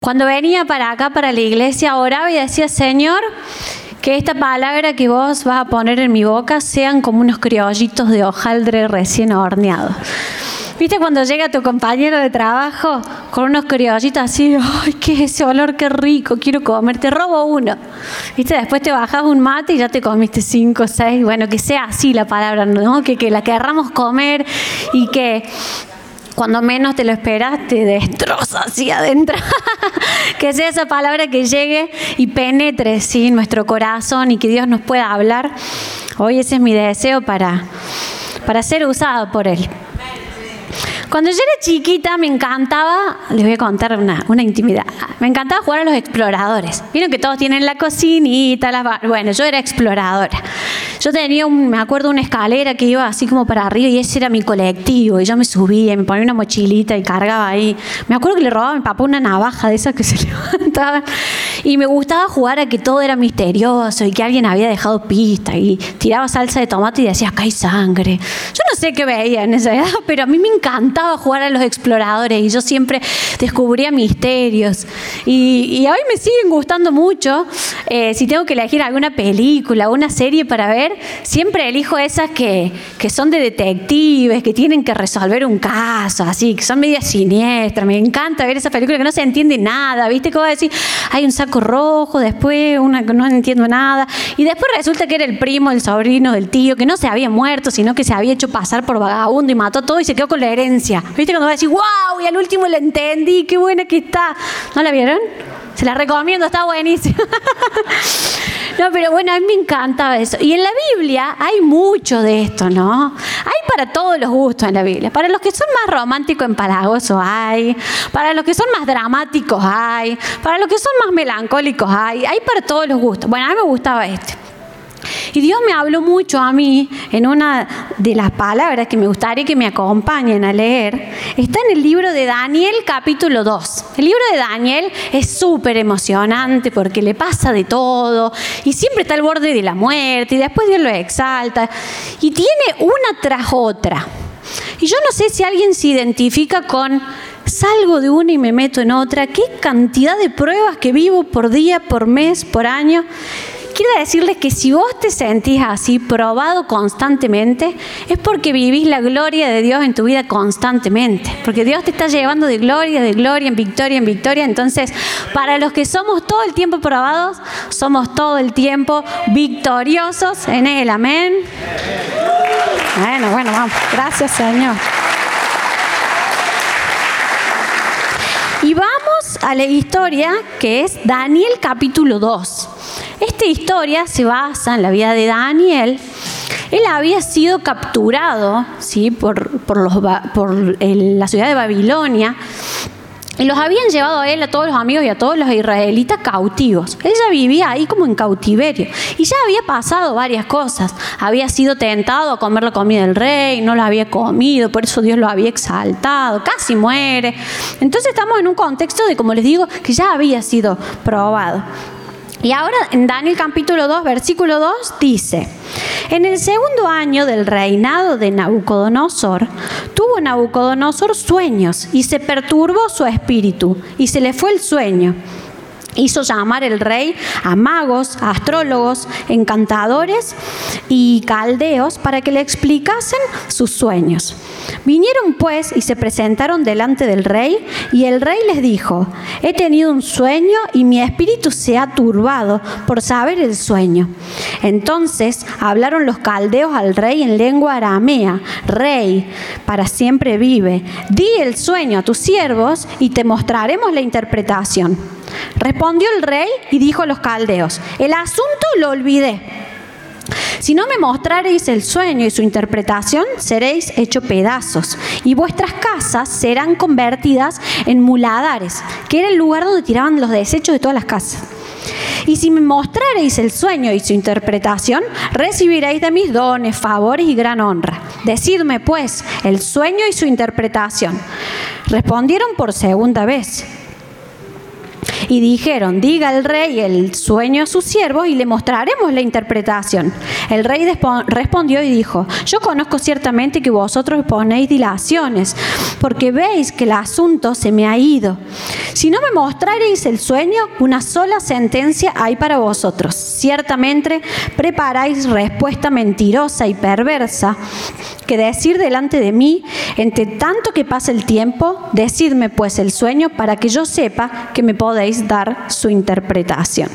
cuando venía para acá, para la iglesia, oraba y decía: Señor, que esta palabra que vos vas a poner en mi boca sean como unos criollitos de hojaldre recién horneados. ¿Viste cuando llega tu compañero de trabajo con unos criollitos así? ¡Ay, qué es ese olor, qué rico! Quiero comer, te robo uno. ¿Viste? Después te bajas un mate y ya te comiste 5 o 6. Bueno, que sea así la palabra, ¿no? Que la querramos comer y que cuando menos te lo esperas te destroza así adentro. Que sea esa palabra que llegue y penetre, ¿sí?, en nuestro corazón y que Dios nos pueda hablar. Hoy ese es mi deseo para ser usado por Él. Cuando yo era chiquita me encantaba, les voy a contar una intimidad, me encantaba jugar a los exploradores. Vieron que todos tienen la cocinita, bueno, yo era exploradora. Yo tenía, me acuerdo, una escalera que iba así como para arriba y ese era mi colectivo. Y yo me subía y me ponía una mochilita y cargaba ahí. Me acuerdo que le robaba a mi papá una navaja de esas que se levantaban. Y me gustaba jugar a que todo era misterioso y que alguien había dejado pista. Y tiraba salsa de tomate y decía: acá hay sangre. Yo no sé qué veía en esa edad, pero a mí me encantaba jugar a los exploradores y yo siempre descubría misterios. Y hoy me siguen gustando mucho. Si tengo que elegir alguna película o una serie para ver, siempre elijo esas que son de detectives, que tienen que resolver un caso, así, que son medias siniestras. Me encanta ver esa película que no se entiende nada, ¿viste? Que voy a decir, hay un saco rojo, después una que no entiendo nada, y después resulta que era el primo, el sobrino del tío, que no se había muerto, sino que se había hecho pasar por vagabundo y mató todo y se quedó con la herencia. ¿Viste? Cuando vas a decir, wow, y al último la entendí, qué buena que está. ¿No la vieron? Se la recomiendo, está buenísima. No, pero bueno, a mí me encantaba eso. Y en la Biblia hay mucho de esto, ¿no? Hay para todos los gustos en la Biblia. Para los que son más románticos, empalagosos hay. Para los que son más dramáticos hay. Para los que son más melancólicos hay. Hay para todos los gustos. Bueno, a mí me gustaba este. Y Dios me habló mucho a mí en una de las palabras que me gustaría que me acompañen a leer. Está en el libro de Daniel, capítulo 2. El libro de Daniel es súper emocionante porque le pasa de todo y siempre está al borde de la muerte y después Dios lo exalta. Y tiene una tras otra. Y yo no sé si alguien se identifica con: salgo de una y me meto en otra. Qué cantidad de pruebas que vivo por día, por mes, por año. Quiero decirles que si vos te sentís así, probado constantemente, es porque vivís la gloria de Dios en tu vida constantemente. Porque Dios te está llevando de gloria en victoria en victoria. Entonces, para los que somos todo el tiempo probados, somos todo el tiempo victoriosos en Él. Amén. Bueno, vamos. Gracias, Señor. Y vamos a la historia que es Daniel capítulo 2. Esta historia se basa en la vida de Daniel. Él había sido capturado, ¿sí?, por la ciudad de Babilonia. Y los habían llevado a él, a todos los amigos y a todos los israelitas cautivos. Él ya vivía ahí como en cautiverio. Y ya había pasado varias cosas. Había sido tentado a comer la comida del rey, no la había comido, por eso Dios lo había exaltado, casi muere. Entonces estamos en un contexto de, como les digo, que ya había sido probado. Y ahora en Daniel capítulo 2, versículo 2 dice: en el segundo año del reinado de Nabucodonosor, tuvo Nabucodonosor sueños y se perturbó su espíritu y se le fue el sueño. Hizo llamar el rey a magos, a astrólogos, encantadores y caldeos para que le explicasen sus sueños. Vinieron pues y se presentaron delante del rey, y el rey les dijo: he tenido un sueño y mi espíritu se ha turbado por saber el sueño. Entonces hablaron los caldeos al rey en lengua aramea: rey, para siempre vive, di el sueño a tus siervos y te mostraremos la interpretación. Respondió el rey y dijo a los caldeos: el asunto lo olvidé. Si no me mostrareis el sueño y su interpretación, seréis hecho pedazos, y vuestras casas serán convertidas en muladares, que era el lugar donde tiraban los desechos de todas las casas. Y si me mostrareis el sueño y su interpretación, recibiréis de mis dones, favores y gran honra. Decidme, pues, el sueño y su interpretación. Respondieron por segunda vez. Y dijeron: diga el rey el sueño a sus siervos y le mostraremos la interpretación. El rey respondió y dijo: yo conozco ciertamente que vosotros ponéis dilaciones, porque veis que el asunto se me ha ido. Si no me mostrareis el sueño, una sola sentencia hay para vosotros. Ciertamente preparáis respuesta mentirosa y perversa que decir delante de mí. Entre tanto que pasa el tiempo, decidme pues el sueño para que yo sepa que me podéis dar su interpretación.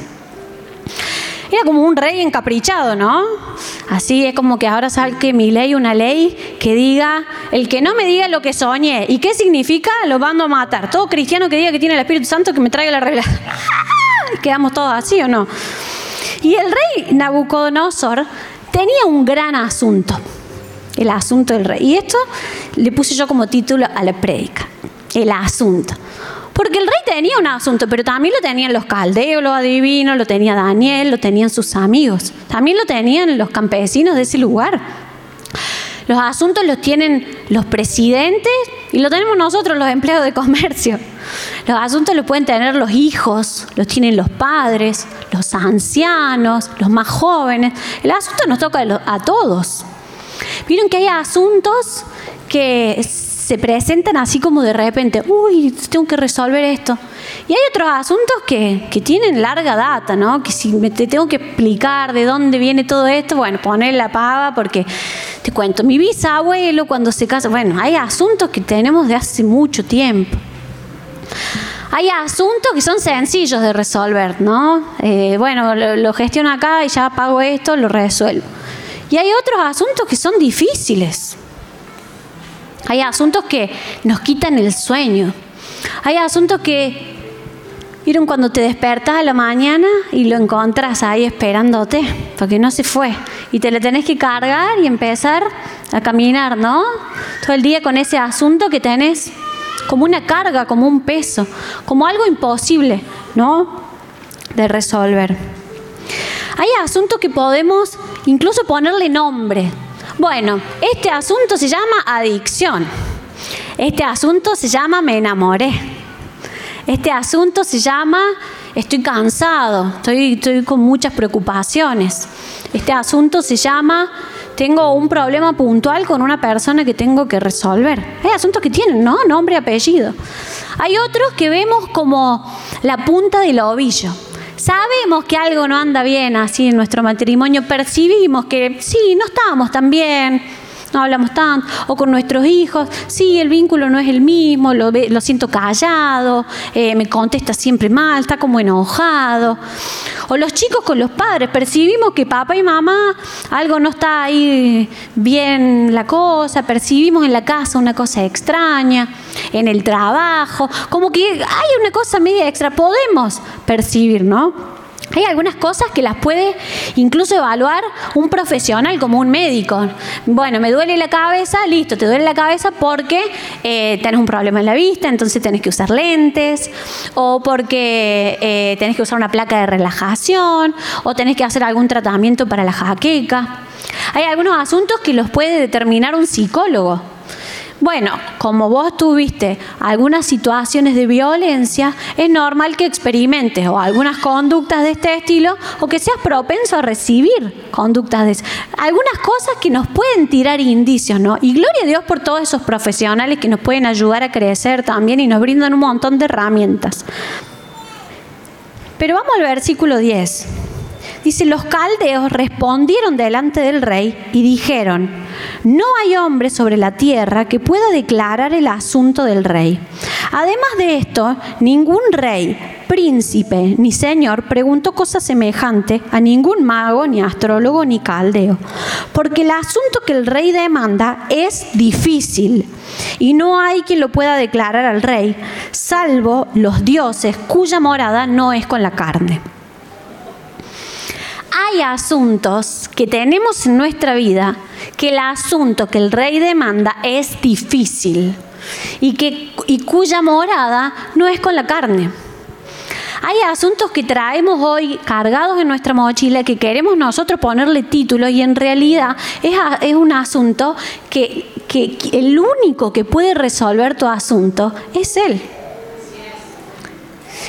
Era como un rey encaprichado, ¿no? Así es como que ahora saque mi ley, una ley que diga: el que no me diga lo que soñé y qué significa, lo mando a matar. Todo cristiano que diga que tiene el Espíritu Santo, que me traiga la regla. ¿Quedamos todos así o no? Y el rey Nabucodonosor tenía un gran asunto, el asunto del rey. Y esto le puse yo como título a la prédica: el asunto. Porque el rey tenía un asunto, pero también lo tenían los caldeos, los adivinos, lo tenía Daniel, lo tenían sus amigos. También lo tenían los campesinos de ese lugar. Los asuntos los tienen los presidentes y lo tenemos nosotros, los empleados de comercio. Los asuntos los pueden tener los hijos, los tienen los padres, los ancianos, los más jóvenes. El asunto nos toca a todos. Vieron que hay asuntos que se presentan así como de repente: uy, tengo que resolver esto. Y hay otros asuntos que tienen larga data, ¿no? Que si te tengo que explicar de dónde viene todo esto, bueno, poner la pava, porque te cuento, mi bisabuelo cuando se casa, bueno, hay asuntos que tenemos de hace mucho tiempo. Hay asuntos que son sencillos de resolver, ¿no? Bueno, lo gestiono acá y ya pago esto, lo resuelvo. Y hay otros asuntos que son difíciles. Hay asuntos que nos quitan el sueño. Hay asuntos que, ¿vieron cuando te despertas a la mañana y lo encontrás ahí esperándote? Porque no se fue. Y te lo tenés que cargar y empezar a caminar, ¿no? Todo el día con ese asunto que tenés como una carga, como un peso, como algo imposible, ¿no?, de resolver. Hay asuntos que podemos incluso ponerle nombre. Bueno, este asunto se llama adicción. Este asunto se llama me enamoré. Este asunto se llama estoy cansado, estoy con muchas preocupaciones. Este asunto se llama tengo un problema puntual con una persona que tengo que resolver. Hay asuntos que tienen, ¿no?, nombre y apellido. Hay otros que vemos como la punta del ovillo. Sabemos que algo no anda bien así en nuestro matrimonio, percibimos que sí, no estamos tan bien, no hablamos tanto, o con nuestros hijos, sí, el vínculo no es el mismo, lo siento callado, me contesta siempre mal, está como enojado. O los chicos con los padres, percibimos que papá y mamá, algo no está ahí bien la cosa, percibimos en la casa una cosa extraña, en el trabajo, como que hay una cosa media extra, podemos percibir, ¿no? Hay algunas cosas que las puede incluso evaluar un profesional como un médico. Bueno, me duele la cabeza, listo, te duele la cabeza porque tenés un problema en la vista, entonces tenés que usar lentes, o porque tenés que usar una placa de relajación, o tenés que hacer algún tratamiento para la jaqueca. Hay algunos asuntos que los puede determinar un psicólogo. Bueno, como vos tuviste algunas situaciones de violencia, es normal que experimentes o algunas conductas de este estilo o que seas propenso a recibir conductas de esas. Algunas cosas que nos pueden tirar indicios, ¿no? Y gloria a Dios por todos esos profesionales que nos pueden ayudar a crecer también y nos brindan un montón de herramientas. Pero vamos al versículo 10. Dice: los caldeos respondieron delante del rey y dijeron: no hay hombre sobre la tierra que pueda declarar el asunto del rey. Además de esto, ningún rey, príncipe ni señor preguntó cosa semejante a ningún mago, ni astrólogo, ni caldeo. Porque el asunto que el rey demanda es difícil y no hay quien lo pueda declarar al rey, salvo los dioses cuya morada no es con la carne. Hay asuntos que tenemos en nuestra vida que el asunto que el rey demanda es difícil y cuya morada no es con la carne. Hay asuntos que traemos hoy cargados en nuestra mochila que queremos nosotros ponerle título y en realidad es un asunto que el único que puede resolver tu asunto es Él.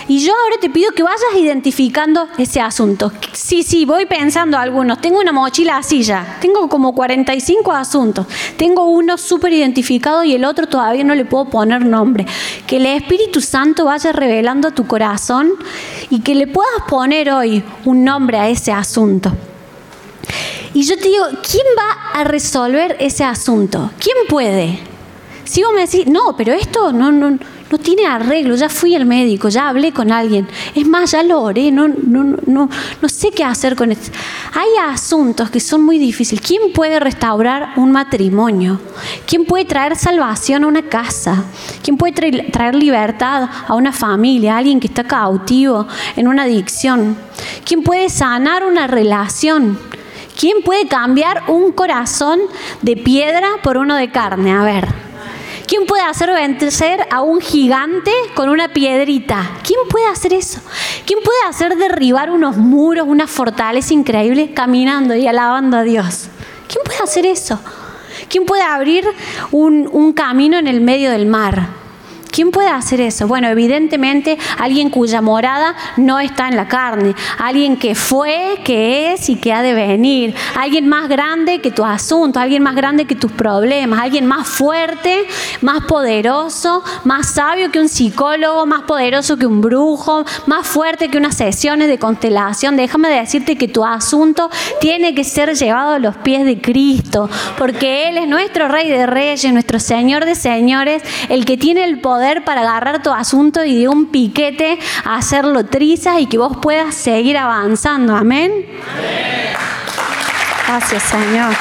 Y yo ahora te pido que vayas identificando ese asunto. Sí, voy pensando algunos. Tengo una mochila así ya. Tengo como 45 asuntos. Tengo uno súper identificado y el otro todavía no le puedo poner nombre. Que el Espíritu Santo vaya revelando a tu corazón y que le puedas poner hoy un nombre a ese asunto. Y yo te digo, ¿quién va a resolver ese asunto? ¿Quién puede? Si vos me decís, no, pero esto no tiene arreglo, ya fui al médico, ya hablé con alguien, es más, ya lo oré, no sé qué hacer con esto. Hay asuntos que son muy difíciles. ¿Quién puede restaurar un matrimonio? ¿Quién puede traer salvación a una casa? ¿Quién puede traer libertad a una familia, a alguien que está cautivo en una adicción? ¿Quién puede sanar una relación? ¿Quién puede cambiar un corazón de piedra por uno de carne? A ver. ¿Quién puede hacer vencer a un gigante con una piedrita? ¿Quién puede hacer eso? ¿Quién puede hacer derribar unos muros, una fortaleza increíble caminando y alabando a Dios? ¿Quién puede hacer eso? ¿Quién puede abrir un camino en el medio del mar? ¿Quién puede hacer eso? Bueno, evidentemente alguien cuya morada no está en la carne, alguien que fue, que es y que ha de venir, alguien más grande que tu asunto, alguien más grande que tus problemas, alguien más fuerte, más poderoso, más sabio que un psicólogo, más poderoso que un brujo, más fuerte que unas sesiones de constelación. Déjame decirte que tu asunto tiene que ser llevado a los pies de Cristo, porque Él es nuestro Rey de Reyes, nuestro Señor de Señores, el que tiene el poder para agarrar tu asunto y de un piquete hacerlo trizas y que vos puedas seguir avanzando. Amén. Amén. Gracias, Señor.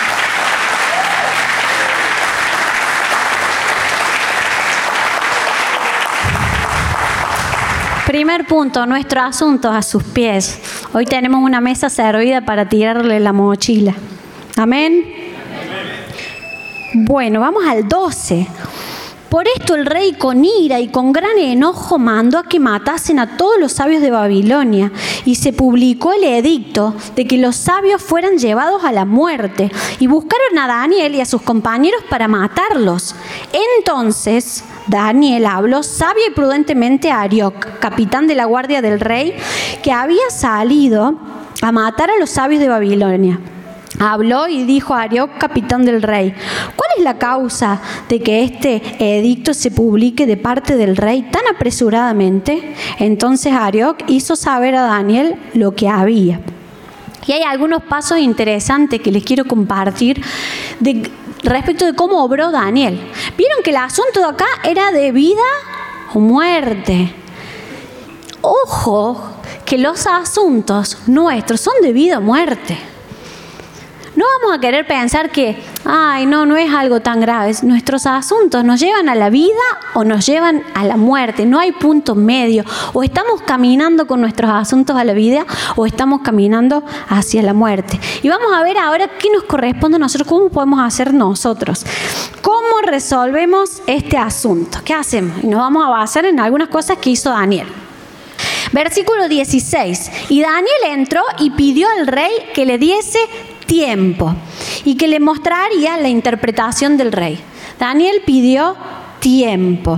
Primer punto, nuestro asunto a sus pies. Hoy tenemos una mesa servida para tirarle la mochila. Amén. Bueno, vamos al 12. Por esto el rey con ira y con gran enojo mandó a que matasen a todos los sabios de Babilonia, y se publicó el edicto de que los sabios fueran llevados a la muerte, y buscaron a Daniel y a sus compañeros para matarlos. Entonces Daniel habló sabia y prudentemente a Arioc, capitán de la guardia del rey, que había salido a matar a los sabios de Babilonia. Habló y dijo a Arioc, capitán del rey: ¿cuál es la causa de que este edicto se publique de parte del rey tan apresuradamente? Entonces Arioc hizo saber a Daniel lo que había. Y hay algunos pasos interesantes que les quiero compartir respecto de cómo obró Daniel. Vieron que el asunto de acá era de vida o muerte. Ojo, que los asuntos nuestros son de vida o muerte. No vamos a querer pensar que, no es algo tan grave. Nuestros asuntos nos llevan a la vida o nos llevan a la muerte. No hay punto medio. O estamos caminando con nuestros asuntos a la vida o estamos caminando hacia la muerte. Y vamos a ver ahora qué nos corresponde a nosotros, cómo podemos hacer nosotros. ¿Cómo resolvemos este asunto? ¿Qué hacemos? Y nos vamos a basar en algunas cosas que hizo Daniel. Versículo 16. Y Daniel entró y pidió al rey que le diese tiempo y que le mostraría la interpretación del rey. Daniel pidió tiempo.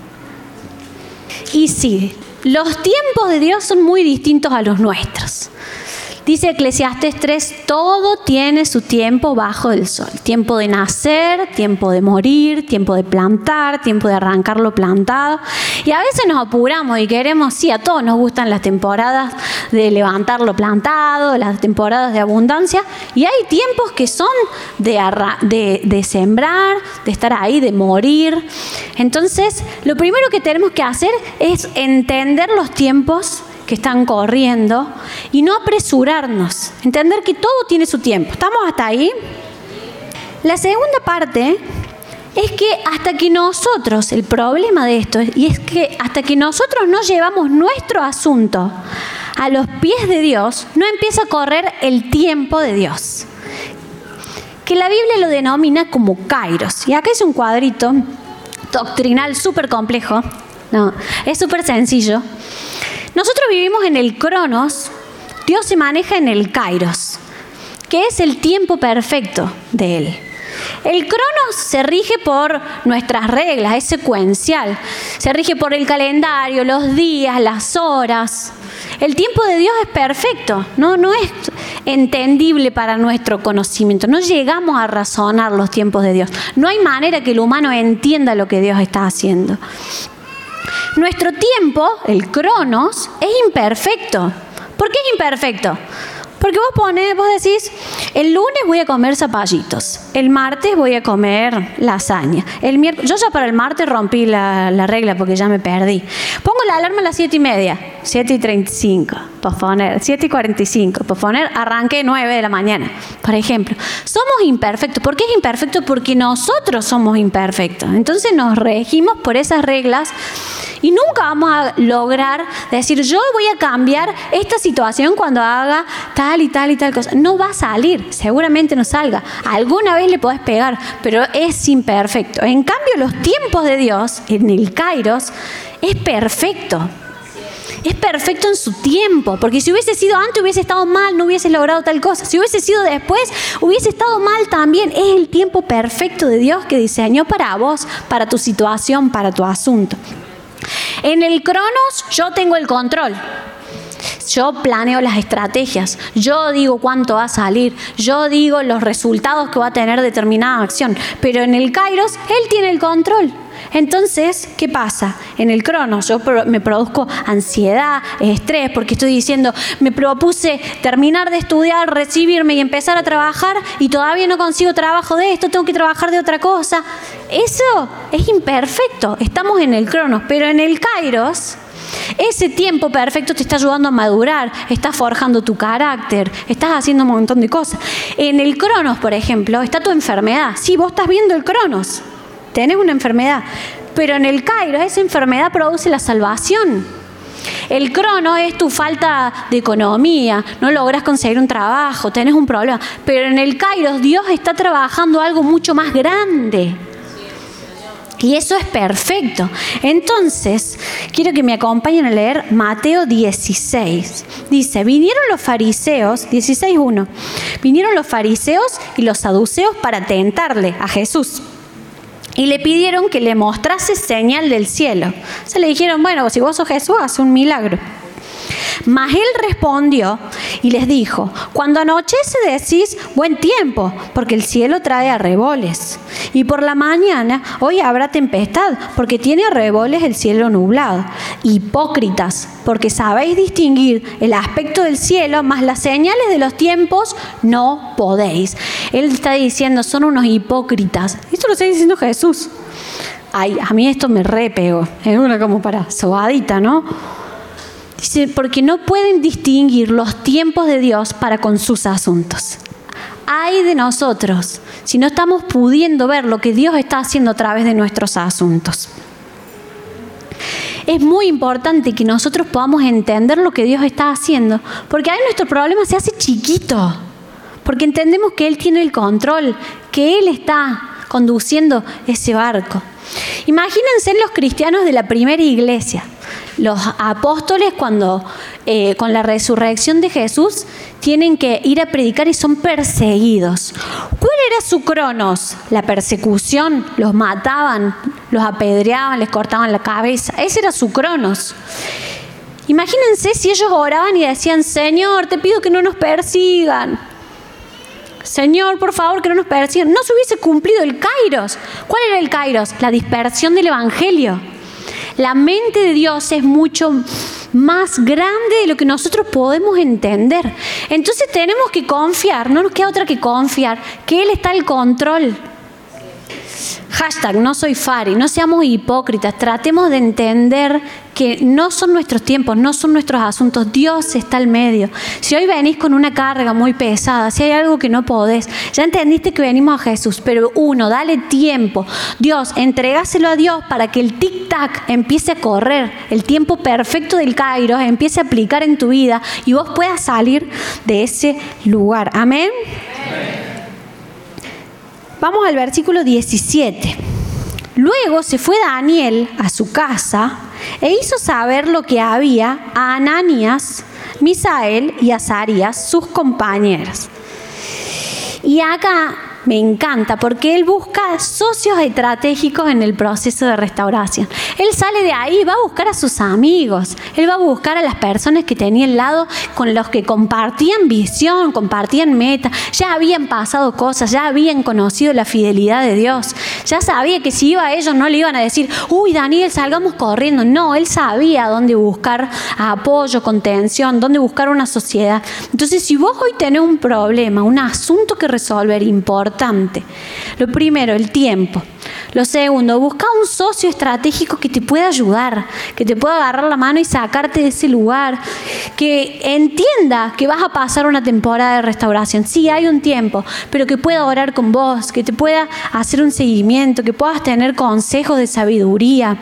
Y sí, los tiempos de Dios son muy distintos a los nuestros. Dice Eclesiastés 3, todo tiene su tiempo bajo el sol. Tiempo de nacer, tiempo de morir, tiempo de plantar, tiempo de arrancar lo plantado. Y a veces nos apuramos y queremos, sí, a todos nos gustan las temporadas de levantar lo plantado, las temporadas de abundancia. Y hay tiempos que son de sembrar, de estar ahí, de morir. Entonces, lo primero que tenemos que hacer es entender los tiempos que están corriendo y no apresurarnos, entender que todo tiene su tiempo. ¿Estamos hasta ahí? La segunda parte es que hasta que nosotros, el problema de esto, y es que hasta que nosotros no llevamos nuestro asunto a los pies de Dios, no empieza a correr el tiempo de Dios, que la Biblia lo denomina como Kairos. Y acá es un cuadrito doctrinal súper complejo, no, es súper sencillo. Nosotros vivimos en el Cronos, Dios se maneja en el Kairos, que es el tiempo perfecto de Él. El cronos se rige por nuestras reglas, es secuencial. Se rige por el calendario, los días, las horas. El tiempo de Dios es perfecto, no es entendible para nuestro conocimiento. No llegamos a razonar los tiempos de Dios. No hay manera que el humano entienda lo que Dios está haciendo. Nuestro tiempo, el cronos, es imperfecto. ¿Por qué es imperfecto? Porque vos decís, el lunes voy a comer zapallitos, el martes voy a comer lasaña, el miércoles, yo ya para el martes rompí la regla porque ya me perdí. Pongo la alarma a las 7:30, 7:35, posponer, 7:45, posponer, arranque 9 de la mañana, por ejemplo. Somos imperfectos. ¿Por qué es imperfecto? Porque nosotros somos imperfectos. Entonces nos regimos por esas reglas. Y nunca vamos a lograr decir, yo voy a cambiar esta situación cuando haga tal y tal y tal cosa. No va a salir, seguramente no salga. Alguna vez le podés pegar, pero es imperfecto. En cambio, los tiempos de Dios, en el Kairos, es perfecto. Es perfecto en su tiempo, porque si hubiese sido antes hubiese estado mal, no hubiese logrado tal cosa. Si hubiese sido después, hubiese estado mal también. Es el tiempo perfecto de Dios que diseñó para vos, para tu situación, para tu asunto. En el cronos yo tengo el control. Yo planeo las estrategias, yo digo cuánto va a salir, yo digo los resultados que va a tener determinada acción. Pero en el Kairos, él tiene el control. Entonces, ¿qué pasa? En el cronos yo me produzco ansiedad, estrés, porque estoy diciendo, me propuse terminar de estudiar, recibirme y empezar a trabajar y todavía no consigo trabajo de esto, tengo que trabajar de otra cosa. Eso es imperfecto, estamos en el cronos, pero en el Kairos, ese tiempo perfecto te está ayudando a madurar, estás forjando tu carácter, estás haciendo un montón de cosas. En el cronos, por ejemplo, está tu enfermedad. Sí, vos estás viendo el cronos. Tenés una enfermedad, pero en el Kairos esa enfermedad produce la salvación. El crono es tu falta de economía, no logras conseguir un trabajo, tenés un problema, pero en el Kairos Dios está trabajando algo mucho más grande. Y eso es perfecto. Entonces, quiero que me acompañen a leer Mateo 16. Dice, vinieron los fariseos, 16:1, vinieron los fariseos y los saduceos para tentarle a Jesús. Y le pidieron que le mostrase señal del cielo. Se le dijeron, bueno, si vos sos Jesús, haz un milagro. Mas él respondió y les dijo, cuando anochece decís buen tiempo, porque el cielo trae arreboles. Y por la mañana hoy habrá tempestad, porque tiene arreboles el cielo nublado. Hipócritas, porque sabéis distinguir el aspecto del cielo, mas las señales de los tiempos no podéis. Él está diciendo, son unos hipócritas. Esto lo está diciendo Jesús. Ay, a mí esto me repegó. Es una como para sobadita, ¿no? Dice, porque no pueden distinguir los tiempos de Dios para con sus asuntos. Ay de nosotros si no estamos pudiendo ver lo que Dios está haciendo a través de nuestros asuntos. Es muy importante que nosotros podamos entender lo que Dios está haciendo, porque ahí nuestro problema se hace chiquito, porque entendemos que Él tiene el control, que Él está conduciendo ese barco. Imagínense los cristianos de la primera iglesia. Los apóstoles cuando con la resurrección de Jesús tienen que ir a predicar y son perseguidos. ¿Cuál era su cronos? La persecución, los mataban, los apedreaban, les cortaban la cabeza. Ese era su cronos. Imagínense si ellos oraban y decían, Señor, te pido que no nos persigan. Señor, por favor, que no nos persigan. No se hubiese cumplido el Kairos. ¿Cuál era el Kairos? La dispersión del Evangelio. La mente de Dios es mucho más grande de lo que nosotros podemos entender. Entonces tenemos que confiar, no nos queda otra que confiar, que Él está al control. Hashtag, no soy Fari, no seamos hipócritas, tratemos de entender que no son nuestros tiempos, no son nuestros asuntos, Dios está al medio. Si hoy venís con una carga muy pesada, si hay algo que no podés, ya entendiste que venimos a Jesús, pero dale tiempo. Dios, entregáselo a Dios para que el tic-tac empiece a correr, el tiempo perfecto del Kairos empiece a aplicar en tu vida y vos puedas salir de ese lugar. Amén. Vamos al versículo 17. Luego se fue Daniel a su casa e hizo saber lo que había a Ananías, Misael y Azarías, sus compañeros. Y acá me encanta porque él busca socios estratégicos en el proceso de restauración. Él sale de ahí, va a buscar a sus amigos, él va a buscar a las personas que tenía al lado, con los que compartían visión, compartían meta, ya habían pasado cosas, ya habían conocido la fidelidad de Dios, ya sabía que si iba a ellos no le iban a decir, uy Daniel, salgamos corriendo. No, él sabía dónde buscar apoyo, contención, dónde buscar una sociedad. Entonces, si vos hoy tenés un problema, un asunto que resolver importante, lo primero, el tiempo. Lo segundo, busca un socio estratégico que te pueda ayudar, que te pueda agarrar la mano y sacarte de ese lugar, que entienda que vas a pasar una temporada de restauración. Sí, hay un tiempo, pero que pueda orar con vos, que te pueda hacer un seguimiento, que puedas tener consejos de sabiduría.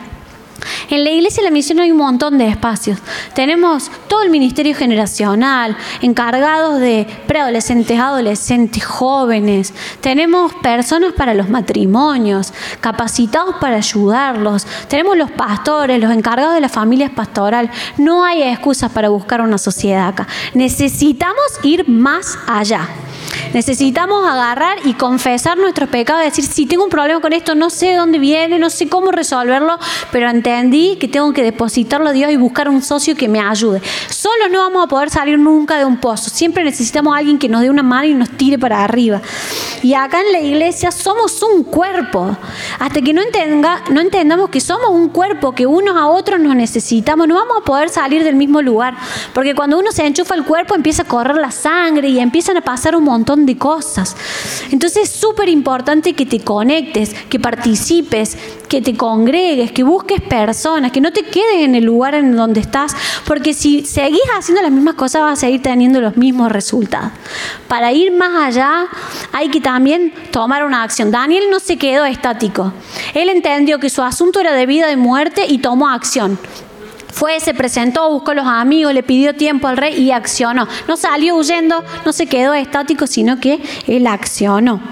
En la Iglesia de la Misión hay un montón de espacios. Tenemos todo el ministerio generacional, encargados de preadolescentes, adolescentes, jóvenes. Tenemos personas para los matrimonios, capacitados para ayudarlos. Tenemos los pastores, los encargados de las familias pastoral. No hay excusas para buscar una sociedad acá. Necesitamos ir más allá. Necesitamos agarrar y confesar nuestros pecados, decir, si tengo un problema con esto, no sé de dónde viene, no sé cómo resolverlo, pero entendí que tengo que depositarlo a Dios y buscar un socio que me ayude. Solos no vamos a poder salir nunca de un pozo. Siempre necesitamos a alguien que nos dé una mano y nos tire para arriba. Y acá en la iglesia somos un cuerpo. Hasta que no entendamos que somos un cuerpo, que unos a otros nos necesitamos, no vamos a poder salir del mismo lugar. Porque cuando uno se enchufa el cuerpo, empieza a correr la sangre y empiezan a pasar un montón de cosas. Entonces es súper importante que te conectes, que participes, que te congregues, que busques personas, que no te quedes en el lugar en donde estás, porque si seguís haciendo las mismas cosas vas a seguir teniendo los mismos resultados. Para ir más allá hay que también tomar una acción. Daniel no se quedó estático. Él entendió que su asunto era de vida y muerte y tomó acción. Fue, se presentó, buscó a los amigos, le pidió tiempo al rey y accionó. No salió huyendo, no se quedó estático, sino que él accionó.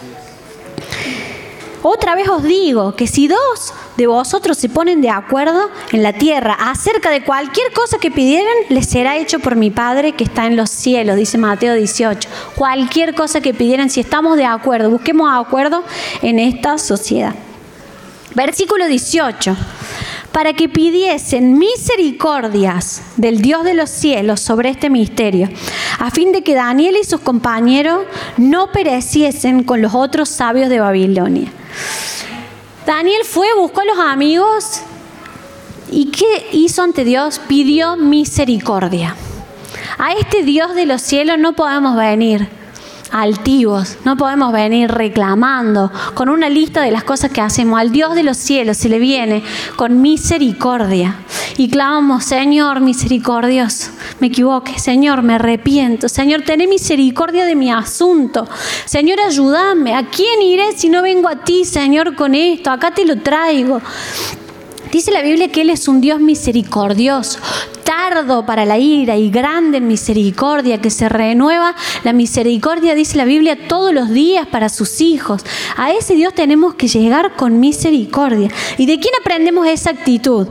Otra vez os digo que si dos de vosotros se ponen de acuerdo en la tierra acerca de cualquier cosa que pidieran, les será hecho por mi Padre que está en los cielos, dice Mateo 18. Cualquier cosa que pidieran, si estamos de acuerdo, busquemos acuerdo en esta sociedad. Versículo 18. Para que pidiesen misericordias del Dios de los cielos sobre este misterio, a fin de que Daniel y sus compañeros no pereciesen con los otros sabios de Babilonia. Daniel fue, buscó a los amigos y ¿qué hizo ante Dios? Pidió misericordia. A este Dios de los cielos no podemos venir altivos, no podemos venir reclamando con una lista de las cosas que hacemos. Al Dios de los cielos se le viene con misericordia y clamamos, Señor misericordioso, me equivoqué, Señor me arrepiento, Señor tené misericordia de mi asunto, Señor ayúdame, ¿a quién iré si no vengo a ti, Señor, con esto? Acá te lo traigo. Dice la Biblia que Él es un Dios misericordioso, tardo para la ira y grande en misericordia, que se renueva la misericordia, dice la Biblia, todos los días para sus hijos. A ese Dios tenemos que llegar con misericordia. ¿Y de quién aprendemos esa actitud?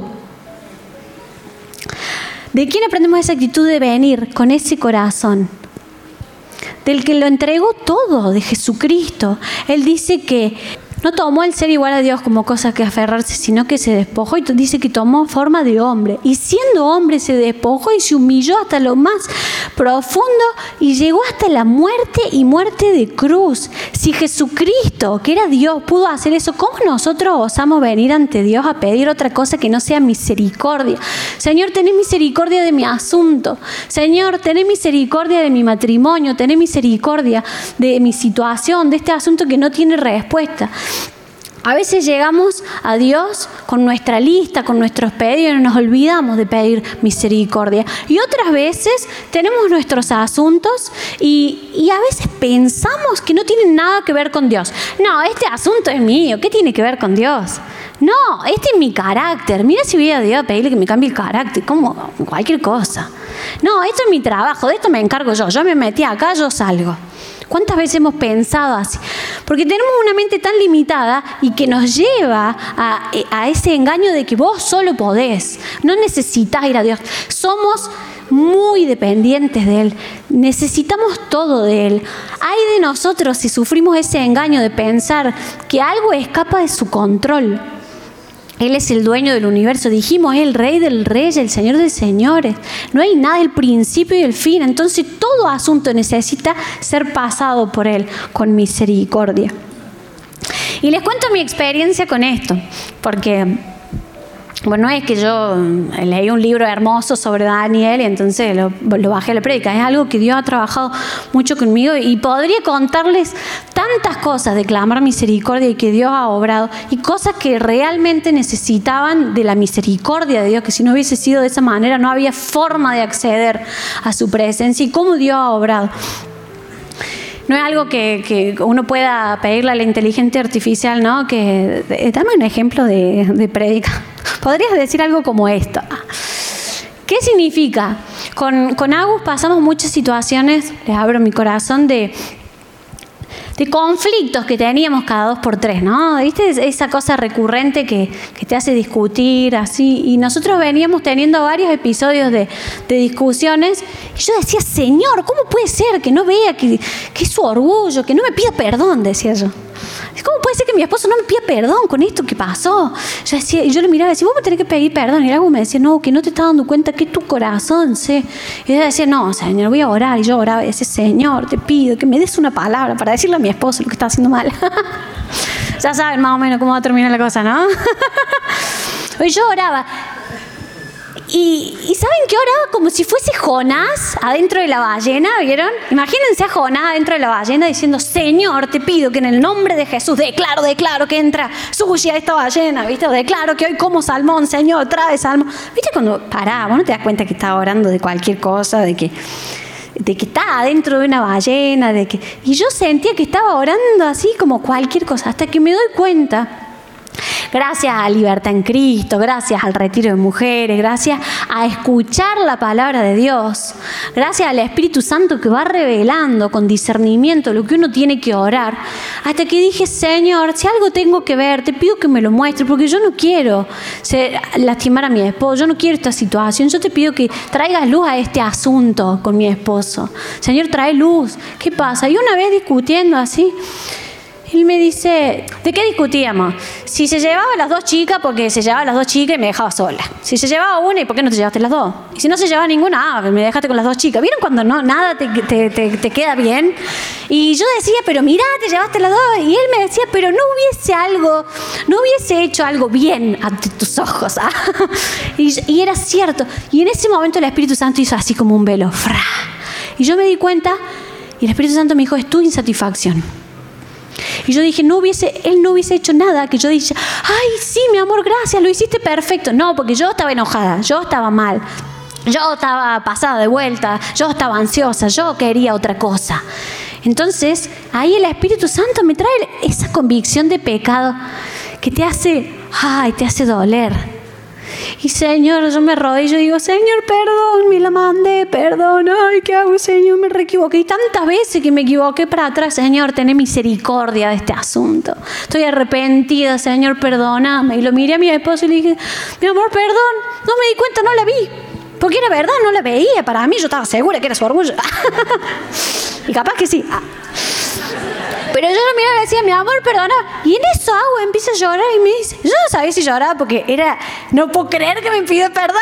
¿De quién aprendemos esa actitud de venir con ese corazón? Del que lo entregó todo, de Jesucristo. Él dice que no tomó el ser igual a Dios como cosa que aferrarse, sino que se despojó y dice que tomó forma de hombre. Y siendo hombre se despojó y se humilló hasta lo más profundo y llegó hasta la muerte y muerte de cruz. Si Jesucristo, que era Dios, pudo hacer eso, ¿cómo nosotros osamos venir ante Dios a pedir otra cosa que no sea misericordia? Señor, tené misericordia de mi asunto. Señor, tené misericordia de mi matrimonio. Tené misericordia de mi situación, de este asunto que no tiene respuesta. A veces llegamos a Dios con nuestra lista, con nuestros pedidos y nos olvidamos de pedir misericordia. Y otras veces tenemos nuestros asuntos y a veces pensamos que no tienen nada que ver con Dios. No, este asunto es mío, ¿qué tiene que ver con Dios? No, este es mi carácter. Mira si voy a Dios a pedirle que me cambie el carácter, como cualquier cosa. No, esto es mi trabajo, de esto me encargo yo. Yo me metí acá, yo salgo. ¿Cuántas veces hemos pensado así? Porque tenemos una mente tan limitada y que nos lleva a ese engaño de que vos solo podés. No necesitas ir a Dios. Somos muy dependientes de Él. Necesitamos todo de Él. Ay de nosotros si sufrimos ese engaño de pensar que algo escapa de su control. Él es el dueño del universo. Dijimos, es el rey del rey, el señor de señores. No hay nada del principio y el fin. Entonces todo asunto necesita ser pasado por Él con misericordia. Y les cuento mi experiencia con esto, porque bueno, no es que yo leí un libro hermoso sobre Daniel y entonces lo bajé a la prédica. Es algo que Dios ha trabajado mucho conmigo y podría contarles tantas cosas de clamar misericordia y que Dios ha obrado y cosas que realmente necesitaban de la misericordia de Dios, que si no hubiese sido de esa manera no había forma de acceder a su presencia y cómo Dios ha obrado. No es algo que uno pueda pedirle a la inteligencia artificial, ¿no? Que dame un ejemplo de prédica. Podrías decir algo como esto. ¿Qué significa? Con Agus pasamos muchas situaciones, les abro mi corazón, de conflictos que teníamos cada 2 por 3, ¿no? ¿Viste? Esa cosa recurrente que te hace discutir, así. Y nosotros veníamos teniendo varios episodios de discusiones. Y yo decía, Señor, ¿cómo puede ser que no vea que es su orgullo, que no me pida perdón? Decía yo. ¿Cómo puede ser que mi esposo no me pida perdón con esto que pasó? Yo le miraba y decía, vos me tenés que pedir perdón. Y algo me decía, no, que no te estás dando cuenta que es tu corazón, ¿sí? Y ella decía, no, Señor, voy a orar. Y yo oraba y decía, Señor, te pido que me des una palabra para decirle a mi esposo lo que está haciendo mal. Ya saben más o menos cómo va a terminar la cosa, ¿no? Y yo oraba. Y ¿saben qué oraba? Como si fuese Jonás adentro de la ballena, ¿vieron? Imagínense a Jonás adentro de la ballena diciendo, Señor, te pido que en el nombre de Jesús declaro que entra sucia esta ballena, ¿viste? O declaro que hoy como salmón, Señor, trae salmón. ¿Viste? Cuando pará, vos no te das cuenta que estaba orando de cualquier cosa, de que está adentro de una ballena, y yo sentía que estaba orando así como cualquier cosa, hasta que me doy cuenta. Gracias a Libertad en Cristo, gracias al retiro de mujeres, gracias a escuchar la palabra de Dios, gracias al Espíritu Santo que va revelando con discernimiento lo que uno tiene que orar, hasta que dije, Señor, si algo tengo que ver, te pido que me lo muestres, porque yo no quiero lastimar a mi esposo, yo no quiero esta situación, yo te pido que traigas luz a este asunto con mi esposo. Señor, trae luz. ¿Qué pasa? Y una vez discutiendo así, él me dice, ¿de qué discutíamos? Si se llevaba a las 2 chicas, porque se llevaba a las 2 chicas y me dejaba sola. Si se llevaba una, ¿y por qué no te llevaste las 2? Y si no se llevaba ninguna, me dejaste con las 2 chicas. ¿Vieron cuando nada te queda bien? Y yo decía, pero mirá, te llevaste las 2. Y él me decía, pero no hubiese hecho algo bien ante tus ojos. ¿Ah? Y era cierto. Y en ese momento el Espíritu Santo hizo así como un velo. ¡Fra! Y yo me di cuenta, y el Espíritu Santo me dijo, es tu insatisfacción. Y yo dije, él no hubiese hecho nada, que yo dije, ay, sí, mi amor, gracias, lo hiciste perfecto. No, porque yo estaba enojada, yo estaba mal, yo estaba pasada de vuelta, yo estaba ansiosa, yo quería otra cosa. Entonces, ahí el Espíritu Santo me trae esa convicción de pecado que te hace doler. Y Señor, yo me arrodillo y digo, Señor, perdón, me la mandé, perdón, ay, ¿qué hago, Señor? Me reequivoqué. Y tantas veces que me equivoqué para atrás, Señor, tené misericordia de este asunto. Estoy arrepentida, Señor, perdóname. Y lo miré a mi esposo y le dije, mi amor, perdón, no me di cuenta, no la vi. Porque era verdad, no la veía. Para mí yo estaba segura que era su orgullo. Y capaz que sí. Pero yo lo miraba y le decía, mi amor, perdona. Y en eso empieza a llorar y me dice, yo no sabía si lloraba porque no puedo creer que me pida perdón.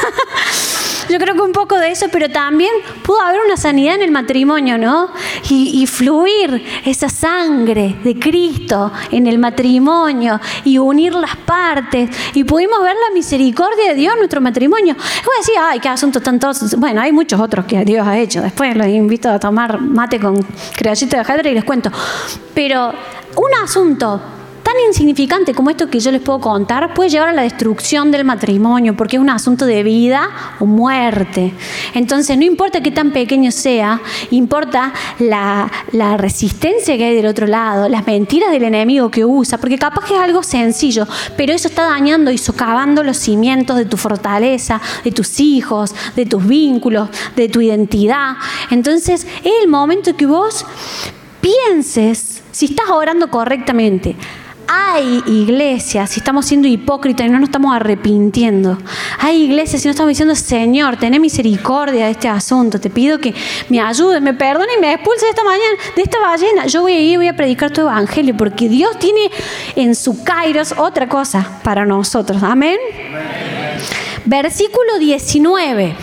Yo creo que un poco de eso, pero también pudo haber una sanidad en el matrimonio, ¿no? Y fluir esa sangre de Cristo en el matrimonio y unir las partes. Y pudimos ver la misericordia de Dios en nuestro matrimonio. Voy a decir, ay, qué asunto tan todos. Bueno, hay muchos otros que Dios ha hecho. Después los invito a tomar mate con criollito de ajedrez y les cuento. Pero un asunto tan insignificante como esto que yo les puedo contar puede llevar a la destrucción del matrimonio, porque es un asunto de vida o muerte. Entonces no importa qué tan pequeño sea, importa la resistencia que hay del otro lado, las mentiras del enemigo que usa, porque capaz que es algo sencillo, pero eso está dañando y socavando los cimientos de tu fortaleza, de tus hijos, de tus vínculos, de tu identidad. Entonces es el momento que vos pienses si estás orando correctamente. Hay iglesias, si estamos siendo hipócritas y no nos estamos arrepintiendo. Hay iglesias, si no estamos diciendo, Señor, ten misericordia de este asunto. Te pido que me ayudes, me perdones y me expulses de esta ballena. Yo voy a ir y voy a predicar tu evangelio, porque Dios tiene en su kairos otra cosa para nosotros. Amén. Versículo 19.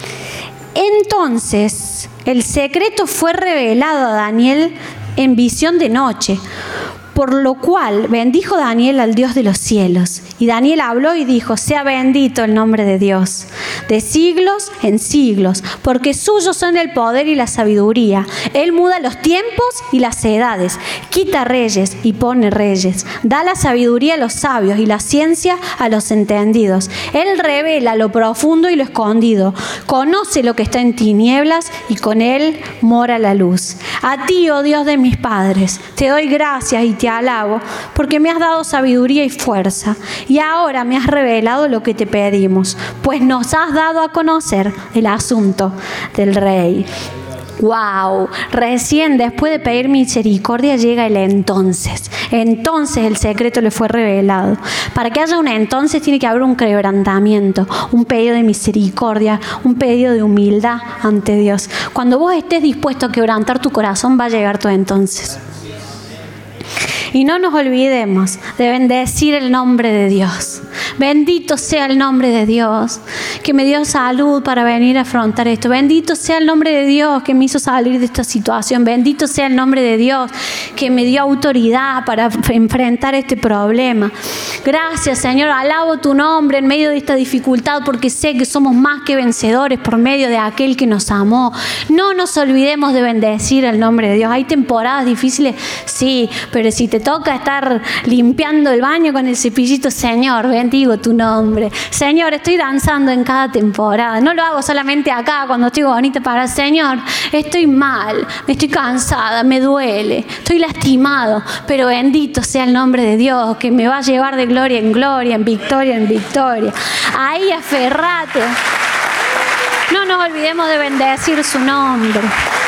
Entonces, el secreto fue revelado a Daniel en visión de noche, por lo cual bendijo Daniel al Dios de los cielos. Y Daniel habló y dijo: sea bendito el nombre de Dios, de siglos en siglos, porque suyos son el poder y la sabiduría. Él muda los tiempos y las edades, quita reyes y pone reyes, da la sabiduría a los sabios y la ciencia a los entendidos. Él revela lo profundo y lo escondido, conoce lo que está en tinieblas y con él mora la luz. A ti, oh Dios de mis padres, te doy gracias y te alabo, porque me has dado sabiduría y fuerza, y ahora me has revelado lo que te pedimos, pues nos has dado a conocer el asunto del rey. ¡Wow! Recién después de pedir misericordia llega el entonces. Entonces el secreto le fue revelado. Para que haya un entonces tiene que haber un quebrantamiento, un pedido de misericordia, un pedido de humildad ante Dios. Cuando vos estés dispuesto a quebrantar tu corazón, va a llegar tu entonces. Y no nos olvidemos de bendecir el nombre de Dios. Bendito sea el nombre de Dios, que me dio salud para venir a afrontar esto. Bendito sea el nombre de Dios, que me hizo salir de esta situación. Bendito sea el nombre de Dios, que me dio autoridad para enfrentar este problema. Gracias, Señor, alabo tu nombre en medio de esta dificultad, porque sé que somos más que vencedores por medio de aquel que nos amó. No nos olvidemos de bendecir el nombre de Dios. Hay temporadas difíciles, sí, pero si te toca estar limpiando el baño con el cepillito, Señor, bendigo tu nombre. Señor, estoy danzando en cada temporada. No lo hago solamente acá cuando estoy bonita para Señor. Estoy mal, estoy cansada, me duele, estoy lastimado, pero bendito sea el nombre de Dios, que me va a llevar de gloria en gloria, en victoria en victoria. Ahí aferrate. No nos olvidemos de bendecir su nombre.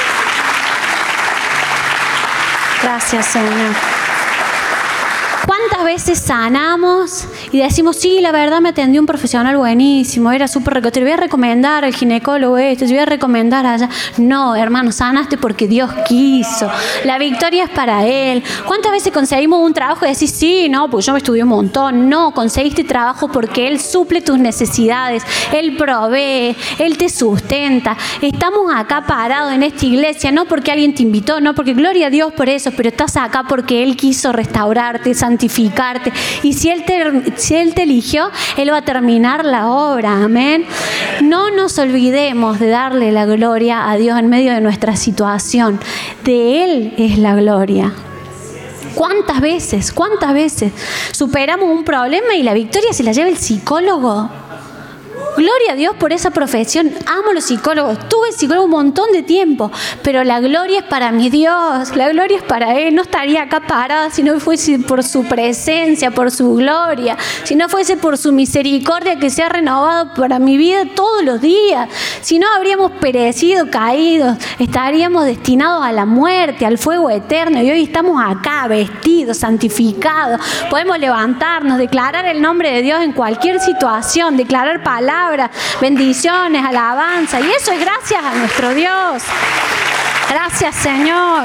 Gracias, Señor. ¿Cuántas veces sanamos y decimos, sí, la verdad me atendió un profesional buenísimo, era súper rico, te voy a recomendar al ginecólogo te voy a recomendar allá? No, hermano, sanaste porque Dios quiso. La victoria es para Él. ¿Cuántas veces conseguimos un trabajo y decís, sí, no, pues yo me estudié un montón? No, conseguiste trabajo porque Él suple tus necesidades, Él provee, Él te sustenta. Estamos acá parados en esta iglesia, no porque alguien te invitó, no porque gloria a Dios por eso, pero estás acá porque Él quiso restaurarte, santificarte. Y si Él te eligió, Él va a terminar la obra. Amén. No nos olvidemos de darle la gloria a Dios en medio de nuestra situación. De Él es la gloria. ¿Cuántas veces superamos un problema y la victoria se la lleva el psicólogo? Gloria a Dios por esa profesión. Amo los psicólogos. Tuve psicólogo un montón de tiempo, pero la gloria es para mi Dios. La gloria es para Él. No estaría acá parada si no fuese por su presencia, por su gloria, si no fuese por su misericordia que se ha renovado para mi vida todos los días. Si no, habríamos perecido, caídos, estaríamos destinados a la muerte, al fuego eterno. Y hoy estamos acá vestidos, santificados. Podemos levantarnos, declarar el nombre de Dios en cualquier situación, declarar palabras, bendiciones, alabanza, y eso es gracias a nuestro Dios. Gracias, Señor.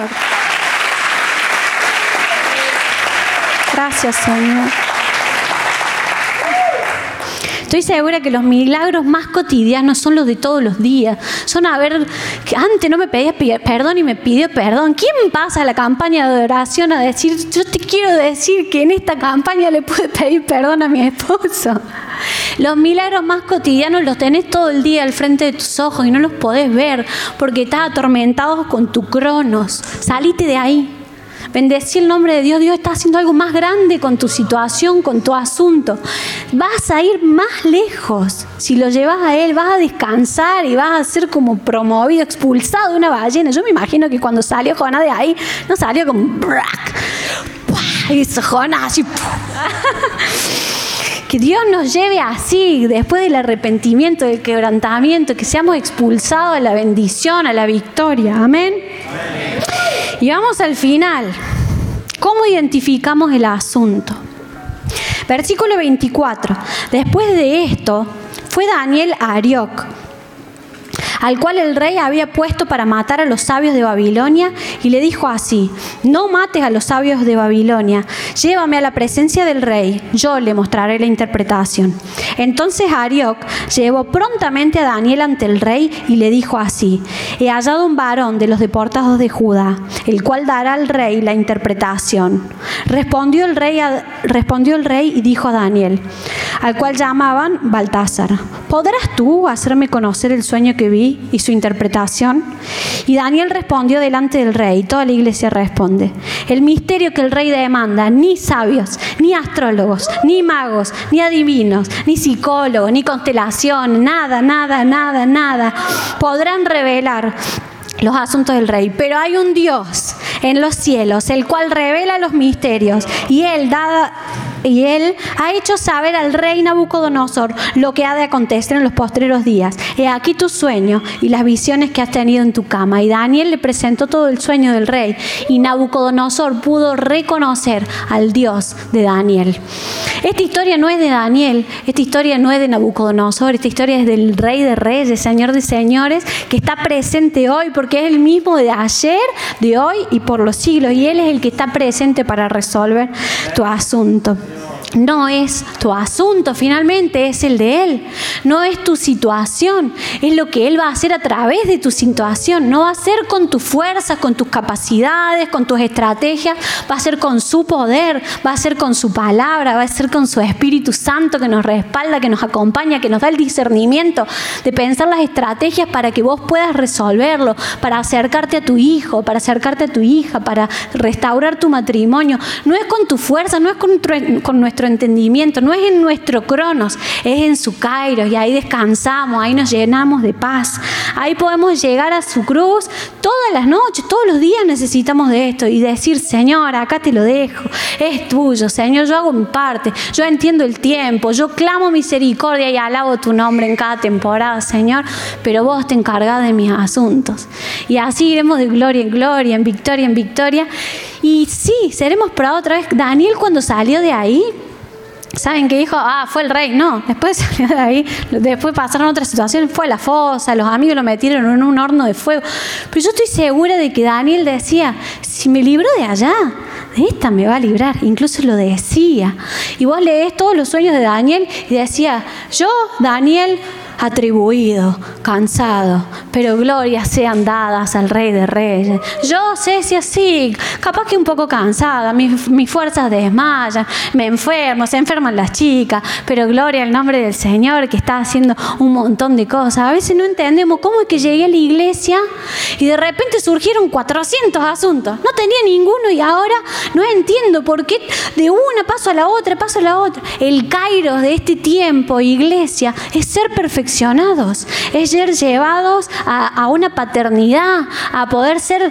Gracias, Señor. Estoy segura que los milagros más cotidianos son los de todos los días. Son que antes no me pedías perdón y me pidió perdón. ¿Quién pasa a la campaña de oración a decir, yo te quiero decir que en esta campaña le pude pedir perdón a mi esposo? Los milagros más cotidianos los tenés todo el día al frente de tus ojos y no los podés ver porque estás atormentado con tu cronos. Salite de ahí. Bendecí el nombre de Dios. Dios está haciendo algo más grande con tu situación, con tu asunto. Vas a ir más lejos. Si lo llevas a Él, vas a descansar y vas a ser como promovido, expulsado de una ballena. Yo me imagino que cuando salió Jonás de ahí, no salió como y hizo Jonás así. Que Dios nos lleve así, después del arrepentimiento, del quebrantamiento, que seamos expulsados a la bendición, a la victoria. Amén. Y vamos al final. ¿Cómo identificamos el asunto? Versículo 24. Después de esto, fue Daniel a Arioc, al cual el rey había puesto para matar a los sabios de Babilonia, y le dijo así: no mates a los sabios de Babilonia, llévame a la presencia del rey, yo le mostraré la interpretación. Entonces Arioc llevó prontamente a Daniel ante el rey y le dijo así: he hallado un varón de los deportados de Judá, el cual dará al rey la interpretación. Respondió el rey y dijo a Daniel, al cual llamaban Baltasar: ¿podrás tú hacerme conocer el sueño que vi y su interpretación? Y Daniel respondió delante del rey. Toda la iglesia responde: el misterio que el rey demanda, ni sabios, ni astrólogos, ni magos, ni adivinos, ni psicólogos, ni constelación, nada podrán revelar los asuntos del rey. Pero hay un Dios en los cielos, el cual revela los misterios, y él ha hecho saber al rey Nabucodonosor lo que ha de acontecer en los postreros días. He aquí tu sueño y las visiones que has tenido en tu cama. Y Daniel le presentó todo el sueño del rey, y Nabucodonosor pudo reconocer al Dios de Daniel. Esta historia no es de Daniel, esta historia no es de Nabucodonosor, esta historia es del Rey de Reyes, Señor de Señores, que está presente hoy, porque es el mismo de ayer, de hoy y por los siglos, y Él es el que está presente para resolver tu asunto. No es tu asunto, finalmente es el de Él. No es tu situación, es lo que Él va a hacer a través de tu situación. No va a ser con tus fuerzas, con tus capacidades, con tus estrategias. Va a ser con su poder, va a ser con su palabra, va a ser con su Espíritu Santo que nos respalda, que nos acompaña, que nos da el discernimiento de pensar las estrategias para que vos puedas resolverlo, para acercarte a tu hijo, para acercarte a tu hija, para restaurar tu matrimonio. No es con tu fuerza, no es con nuestro entendimiento, no es en nuestro cronos, es en su kairos, y ahí descansamos, ahí nos llenamos de paz, ahí podemos llegar a su cruz todas las noches, todos los días necesitamos de esto y decir: Señor, acá te lo dejo, es tuyo, Señor, yo hago mi parte, yo entiendo el tiempo, yo clamo misericordia y alabo tu nombre en cada temporada, Señor, pero vos te encargás de mis asuntos. Y así iremos de gloria en gloria, en victoria, y sí, seremos probados otra vez. Daniel, cuando salió de ahí, ¿saben qué dijo? Fue el rey. No, después salió de ahí, después pasaron otras situaciones, fue a la fosa, los amigos lo metieron en un horno de fuego. Pero yo estoy segura de que Daniel decía: si me libró de allá, de esta me va a librar. Incluso lo decía. Y vos leés todos los sueños de Daniel y decía: yo, Daniel, atribuido, cansado, pero glorias sean dadas al Rey de Reyes. Yo sé si así, capaz que un poco cansada, mis fuerzas desmayan, me enfermo, se enferman las chicas, pero gloria al nombre del Señor que está haciendo un montón de cosas. A veces no entendemos cómo es que llegué a la iglesia y de repente surgieron 400 asuntos. No tenía ninguno y ahora no entiendo por qué de una paso a la otra. El kairos de este tiempo, iglesia, es ser perfeccionados, es ser llevados a una paternidad, a poder ser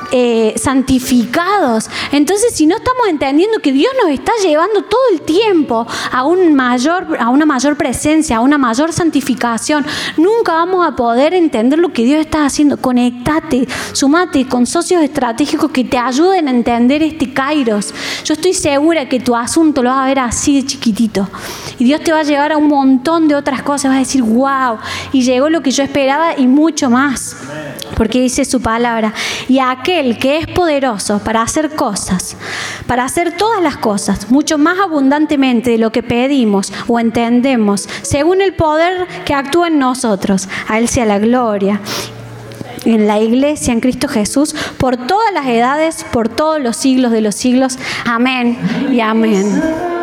santificados. Entonces, si no estamos entendiendo que Dios nos está llevando todo el tiempo a una mayor presencia, a una mayor santificación, nunca vamos a poder entender lo que Dios está haciendo. Conectate, sumate con socios estratégicos que te ayuden a entender este kairos. Yo estoy segura que tu asunto lo vas a ver así de chiquitito y Dios te va a llevar a un montón de otras cosas. Vas a decir: wow, y llegó lo que yo esperaba y mucho más, porque dice su palabra: y aquel que es poderoso para hacer cosas, para hacer todas las cosas, mucho más abundantemente de lo que pedimos o entendemos, según el poder que actúa en nosotros. A Él sea la gloria en la iglesia, en Cristo Jesús, por todas las edades, por todos los siglos de los siglos. Amén y amén.